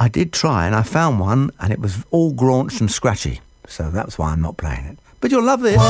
I did try, and I found one, and it was all graunched and scratchy. So that's why I'm not playing it. But you'll love this.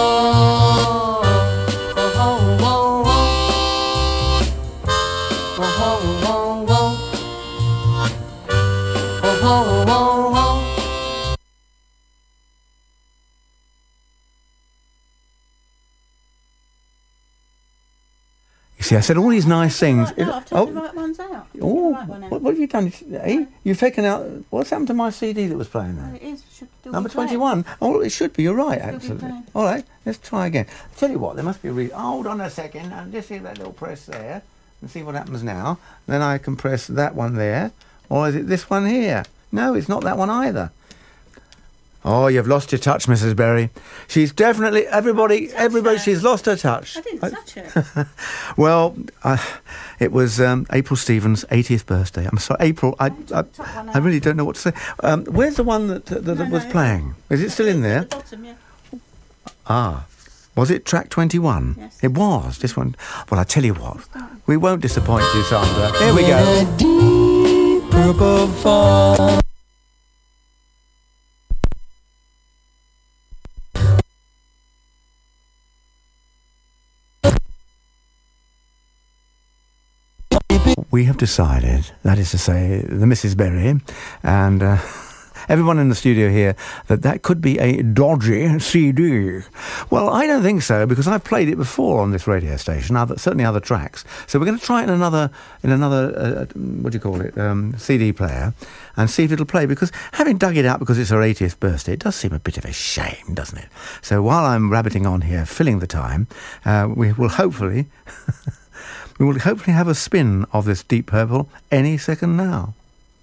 You see, I said all these nice things. No, I've taken the right ones out. Oh, Right one out. what have you done? You've taken out... What's happened to my CD that was playing Oh, there? it is. Should still Number be playing. 21. Oh, it should be. You're right, Still be absolutely. playing. All right, let's try again. Tell you what, there must be a reason. Hold on a second, and just hit that little press there, and see what happens now. Then I can press that one there, or is it this one here? No, it's not that one either. Oh, you've lost your touch, Mrs. Berry. She's definitely... Everybody, she's lost her touch. I didn't touch it. Well, it was April Stevens' 80th birthday. I'm sorry, April. I really don't know what to say. Where's the one that was playing? Is it still in there? At the bottom, yeah. Ah, was it track 21? Yes. It was. This one. Well, I tell you what, we won't disappoint you, Sandra. Here we go. Deep purple fall. We have decided, that is to say, the Mrs. Berry and everyone in the studio here, that could be a dodgy CD. Well, I don't think so, because I've played it before on this radio station, certainly other tracks. So we're going to try it in another what do you call it, CD player, and see if it'll play, because having dug it out because it's her 80th birthday, it does seem a bit of a shame, doesn't it? So while I'm rabbiting on here, filling the time, we will hopefully... We will hopefully have a spin of this Deep Purple any second now.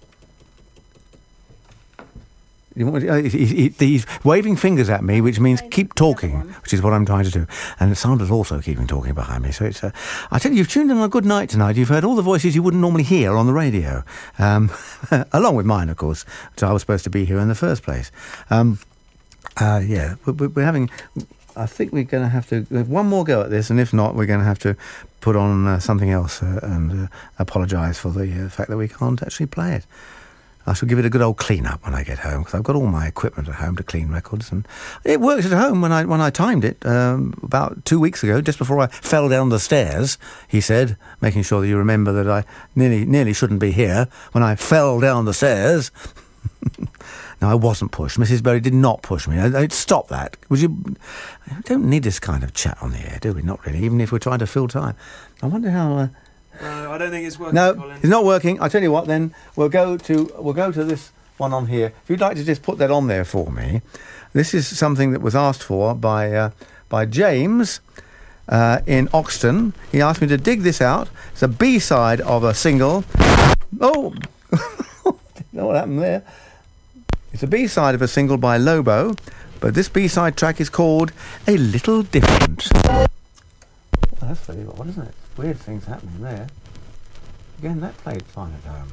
He's waving fingers at me, which means keep talking, which is what I'm trying to do. And Sandra's also keeping talking behind me. So it's, I tell you, you've tuned in on a good night tonight. You've heard all the voices you wouldn't normally hear on the radio, along with mine, of course, which I was supposed to be here in the first place. Yeah, we're having... I think we're going to have to have one more go at this, and if not, we're going to have to put on something else and apologise for the fact that we can't actually play it. I shall give it a good old clean-up when I get home, because I've got all my equipment at home to clean records, and it worked at home when I timed it about 2 weeks ago, just before I fell down the stairs, he said, making sure that you remember that I nearly shouldn't be here when I fell down the stairs. No, I wasn't pushed. Mrs. Berry did not push me. Stop that. Would you? I don't need this kind of chat on the air, do we? Not really, even if we're trying to fill time. I wonder how... No, I don't think it's working, no, Colin. it's not working. I'll tell you what, then. We'll go to this one on here. If you'd like to just put that on there for me. This is something that was asked for by James in Oxton. He asked me to dig this out. It's a B-side of a single. Oh! Didn't know what happened there. It's a B-side of a single by Lobo, but this B-side track is called A Little Different. Well, that's very odd, isn't it? Weird things happening there. Again, that played fine at home.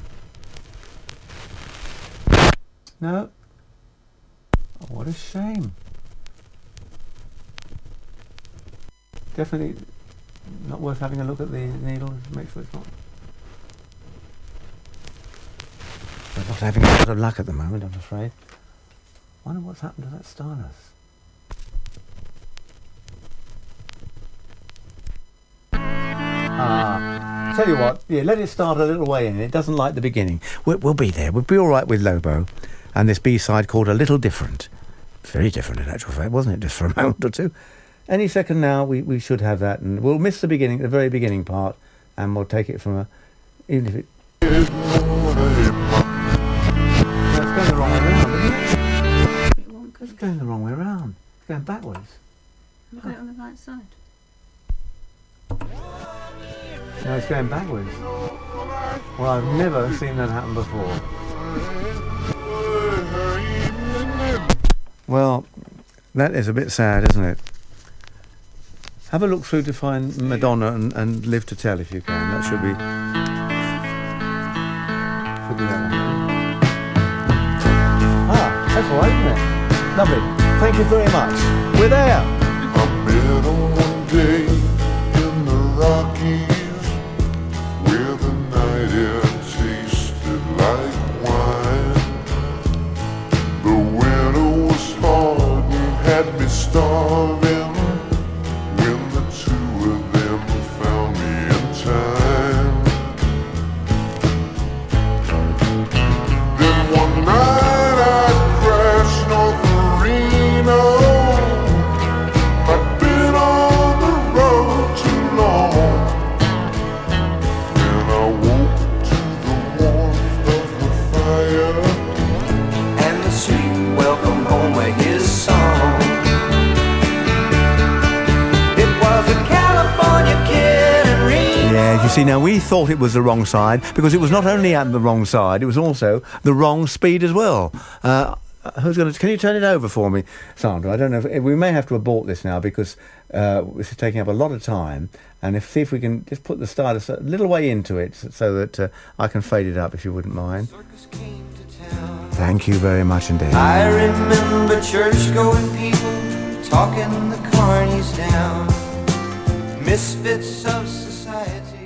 No. Oh, what a shame. Definitely not worth having a look at the needle to make sure it's not. We're not having a lot of luck at the moment, I'm afraid. Wonder what's happened to that stylus. Tell you what, yeah, let it start a little way in. It doesn't like the beginning. We'll be there. We'll be all right with Lobo. And this B-side called A Little Different. Very different in actual fact, wasn't it? Just for a moment or two. Any second now, we should have that. And we'll miss the beginning, the very beginning part. And we'll take it from even if it... That's going the wrong way around, isn't it? It won't go. It's going the wrong way around. It's going backwards. Look at it on the right side. No, it's going backwards. Well, I've never seen that happen before. Well, that is a bit sad, isn't it? Have a look through to find Madonna and Live to Tell if you can. That should be that one. Ah, that's all right, isn't it? Lovely. Thank you very much. We're there. I met her one day in the Rockies, where the night air tasted like wine. see, now we thought it was the wrong side because it was not only at the wrong side, it was also the wrong speed as well. Who's going to? Can you turn it over for me, Sandra? I don't know. We may have to abort this now because this is taking up a lot of time. And see if we can just put the stylus a little way into it so that I can fade it up, if you wouldn't mind. Thank you very much indeed. I remember church-going people talking the carnies down, misfits of society.